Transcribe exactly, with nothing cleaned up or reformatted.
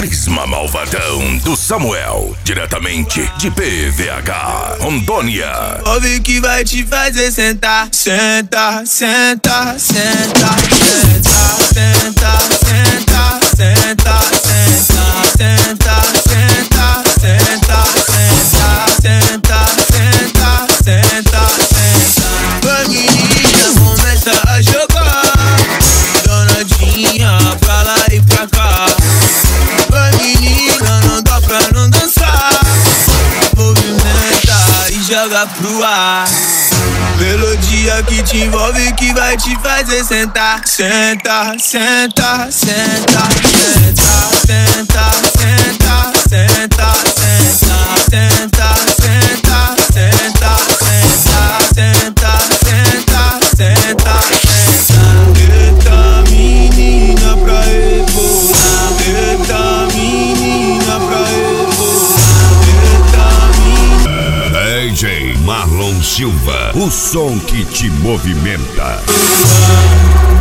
Prisma Malvadão do Samuel, diretamente de P V H, Rondônia. Ouve que vai te fazer sentar, senta, senta, senta, senta, senta, senta, senta, senta, senta, senta, senta, senta, senta, senta, senta. Família começa a jogar, donadinha pra lá e pra cá. Menina, não dá pra não dançar. Movimenta e joga pro ar. Melodia que te envolve, que vai te fazer sentar. Senta, senta, senta, senta, senta, senta, senta, senta, senta, senta, senta, senta, senta, senta, senta. Eita menina pra rebolar, eita menina pra rebolar, eita menina. D J Marlon Silva, o som que te movimenta.